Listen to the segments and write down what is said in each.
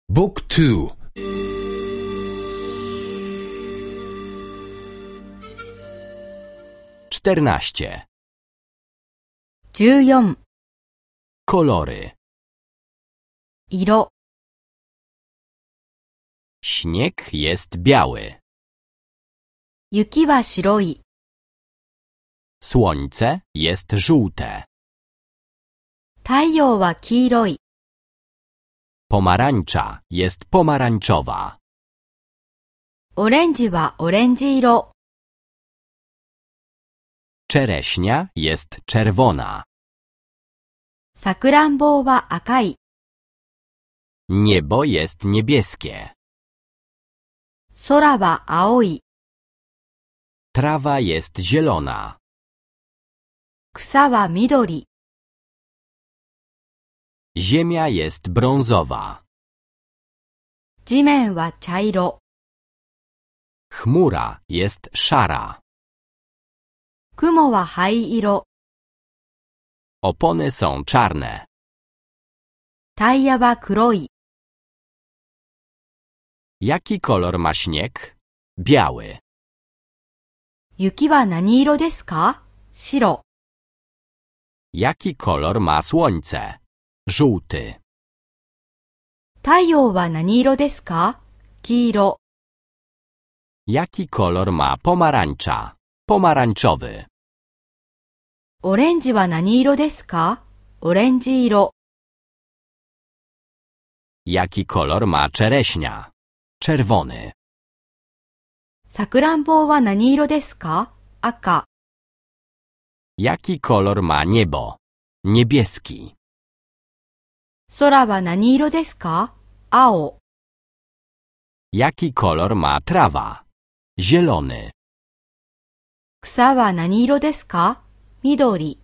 Book 2 14 14 Kolory. 色 Śnieg jest biały. 雪は白い Słońce jest żółte. 太陽は黄色い Pomarańcza jest pomarańczowa. オレンジはオレンジ色 Czereśnia jest czerwona. さくらんぼは赤い Niebo jest niebieskie. 空は青い Trawa jest zielona. 草は緑 Ziemia jest brązowa. 地面は茶色 Chmura jest szara. 雲は灰色 Opony są czarne. タイヤは黒い Jaki kolor ma śnieg? Biały. 雪は何色ですか白 Jaki kolor ma słońce? Żółty. 太陽は何色ですか黄色 Jaki kolor ma pomarańcza? Pomarańczowy. オレンジは何色ですかオレンジ色 Jaki kolor ma czereśnia? Czerwony. さくらんぼは何色ですか赤 Jaki kolor ma niebo? Niebieski. 空は何色ですか青 Jaki kolor ma trawa? Zielony. 草は何色ですか緑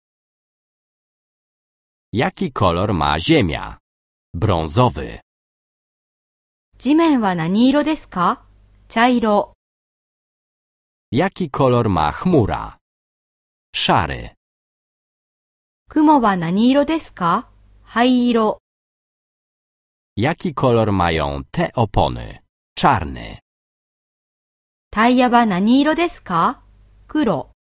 Jaki kolor ma ziemia? Brązowy. 地面は何色ですか茶色 Jaki kolor ma chmura? Szary. 雲は何色ですか灰色 Jaki kolor mają te opony? Czarny. タイヤは何色ですか黒